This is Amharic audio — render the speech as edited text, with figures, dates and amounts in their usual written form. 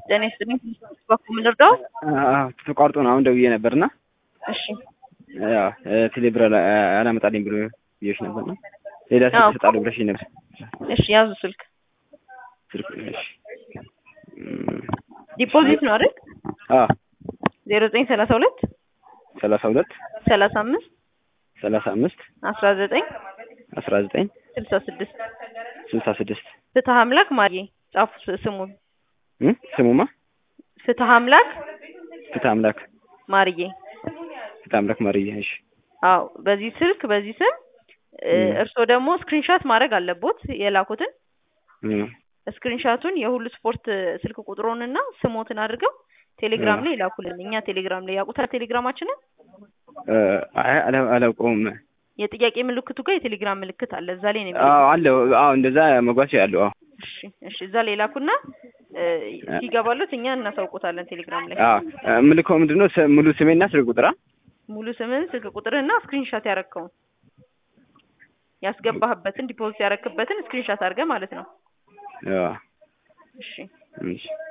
ጤና ይስጥልኝ። በኩል ምንርዳው? ተቋርጦ ነው አሁን ደውዬ ነበርና እሺ ያው ቴሌብር አላመጣልኝ ብሎ ይሽ ነበርና ሌላ ስልክ ሰጣለሁ ብለሽ ነበር። እሺ ያዙ ስልክ እሺ ዲፖዚት ነው አይደል? 0932 35 19 66 ፍትሐ አምላክ ማርዬ ጻፉ ስሙን ስሙማ ፍትሐ አምላክ ማርዬ እሺ አዎ በዚህ ስልክ በዚህ ስም እርስዎ ደግሞ ስክሪንሾት ማድረግ አለቦት የላኩትን ስክሪንሾቱን የሁሉ ስፖርት ስልክ ቁጥሩንና ስሞትን አድርገው ቴሌግራም ላይ ይላኩልን። እኛ ቴሌግራም ላይ ያውቁታል ቴሌግራማችንን አላውቀውም። የጥያቄ ምልክቱ ጋር የቴሌግራም ምልክት አለ እዛ ላይ ነው አለው። እንደዛ መጓዝ ያለው እሺ እዛ ላይ ላኩና ሲገባሉት እኛ እናሳውቁታለን ቴሌግራም ላይ። ምልክው ምንድነው? ሙሉ ስሜና ስልክ ቁጥራ ሙሉ ስምን ስልክ ቁጥርና ስክሪንሾት ያረከውን ያስገባህበትን ዲፖዚት ያረክበትን ስክሪንሾት አድርገህ ማለት ነው። እሺ